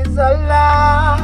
is Allah.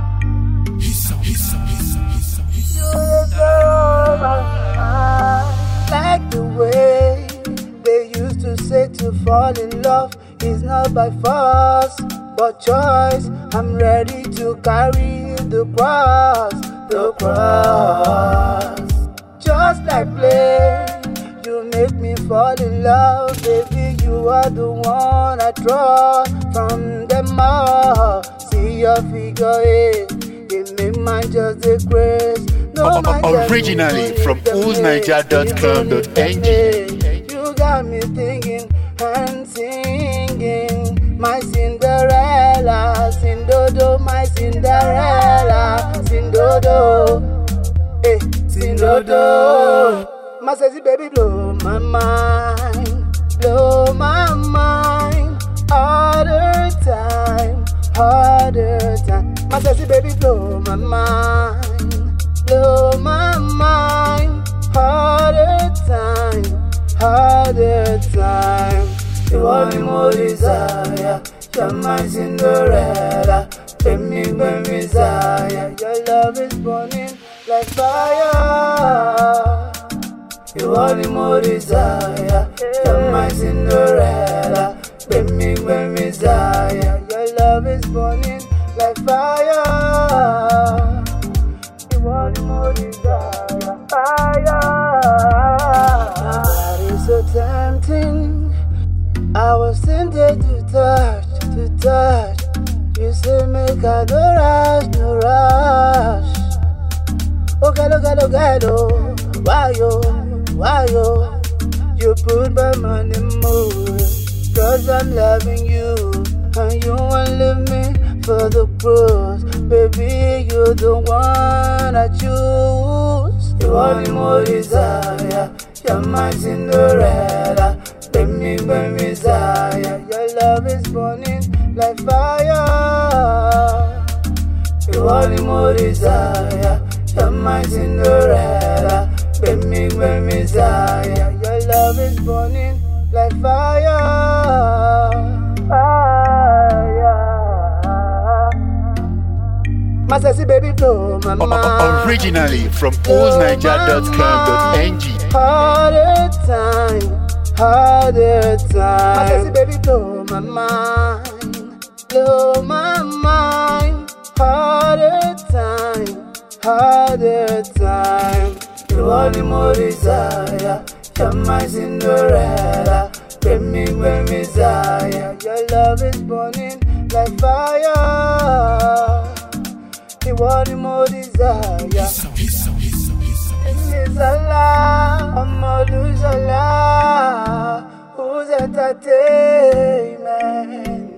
Like the way they used to say to fall in love is not by force but choice. I'm ready to carry the cross, the cross. Just like play, you make me fall in love, baby. You are the one I draw from them all. See your figure eight, it make mine just a grace. No, originally from oolsniger.com.ng. You got me thinking and singing. My Cinderella, Cindodo, my Cinderella, Cindodo, eh, Cindodo. My sexy baby blow my mind, blow my mind, all the time, all the time. My sexy baby blow my mind, blow my mind, all the time, all the time. You are me more desire, you're my Cinderella, make me desire. Your love is burning like fire. You are the more desire, you're my Cinderella, make me desire. Your love is burning like fire. You are the more desire, fire. That is so tempting. I was tempted to touch, to touch. You say make I no rush, no rush. Okay, why yo? You put my mind in mood, 'cause I'm loving you, and you won't leave me for the cruise. Baby, you're the one I choose. You are the more desire, you're my Cinderella, make me desire. Your love is burning like fire. You are the more desire, you're my Cinderella, make me desire. Your love is burning like fire. Fire. My sexy baby blow my mind. Originally from oolsniger.com.ng. All the time, all the time. My sexy baby blow my mind, blow my mind. All the time, all the time. You are the more desire, you're my Cinderella, make me desire. Your love is burning like fire. You are the more desire. It's Allah, I'm a loser, who's entertainment.